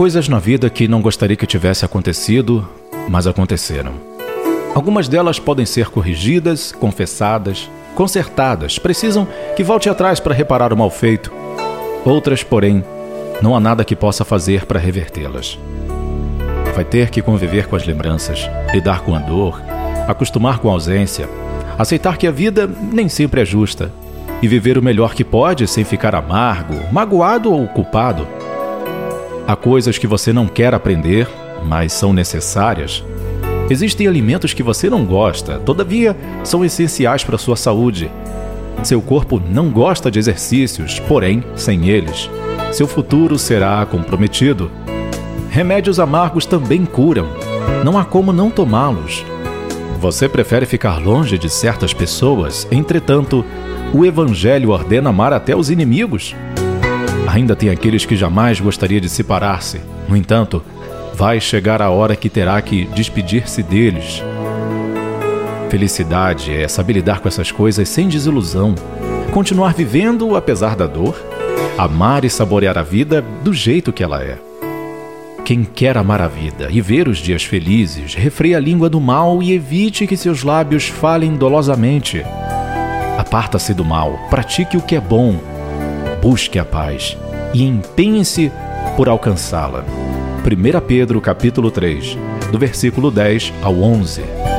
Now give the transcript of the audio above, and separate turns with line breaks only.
coisas na vida que não gostaria que tivesse acontecido, mas aconteceram. Algumas delas podem ser corrigidas, confessadas, consertadas, precisam que volte atrás para reparar o mal feito. Outras, porém, não há nada que possa fazer para revertê-las. Vai ter que conviver com as lembranças, lidar com a dor, acostumar com a ausência, aceitar que a vida nem sempre é justa e viver o melhor que pode sem ficar amargo, magoado ou culpado. Há coisas que você não quer aprender, mas são necessárias. Existem alimentos que você não gosta, todavia são essenciais para a sua saúde. Seu corpo não gosta de exercícios, porém, sem eles, seu futuro será comprometido. Remédios amargos também curam. Não há como não tomá-los. Você prefere ficar longe de certas pessoas, entretanto, o Evangelho ordena amar até os inimigos. Ainda tem aqueles que jamais gostaria de separar-se. No entanto, vai chegar a hora que terá que despedir-se deles. Felicidade é saber lidar com essas coisas sem desilusão, continuar vivendo apesar da dor, amar e saborear a vida do jeito que ela é. Quem quer amar a vida e ver os dias felizes, refreie a língua do mal e evite que seus lábios falem dolosamente. Aparta-se do mal, pratique o que é bom, busque a paz e empenhe-se por alcançá-la. 1 Pedro capítulo 3, do versículo 10 ao 11.